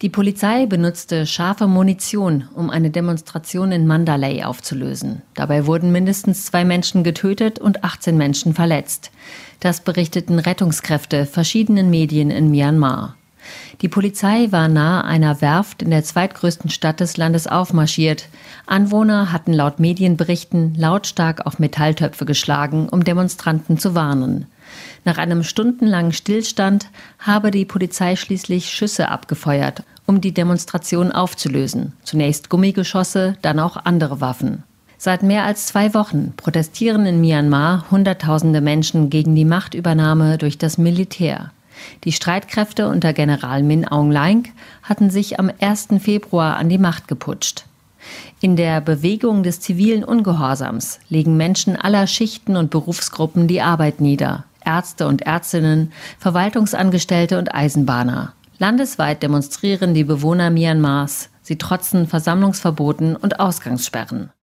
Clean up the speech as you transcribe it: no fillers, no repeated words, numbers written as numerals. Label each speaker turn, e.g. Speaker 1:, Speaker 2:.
Speaker 1: Die Polizei benutzte scharfe Munition, um eine Demonstration in Mandalay aufzulösen. Dabei wurden mindestens 2 Menschen getötet und 18 Menschen verletzt. Das berichteten Rettungskräfte verschiedenen Medien in Myanmar. Die Polizei war nahe einer Werft in der zweitgrößten Stadt des Landes aufmarschiert. Anwohner hatten laut Medienberichten lautstark auf Metalltöpfe geschlagen, um Demonstranten zu warnen. Nach einem stundenlangen Stillstand habe die Polizei schließlich Schüsse abgefeuert, um die Demonstration aufzulösen. Zunächst Gummigeschosse, dann auch andere Waffen. Seit mehr als 2 Wochen protestieren in Myanmar Hunderttausende Menschen gegen die Machtübernahme durch das Militär. Die Streitkräfte unter General Min Aung Hlaing hatten sich am 1. Februar an die Macht geputscht. In der Bewegung des zivilen Ungehorsams legen Menschen aller Schichten und Berufsgruppen die Arbeit nieder. Ärzte und Ärztinnen, Verwaltungsangestellte und Eisenbahner. Landesweit demonstrieren die Bewohner Myanmars. Sie trotzen Versammlungsverboten und Ausgangssperren.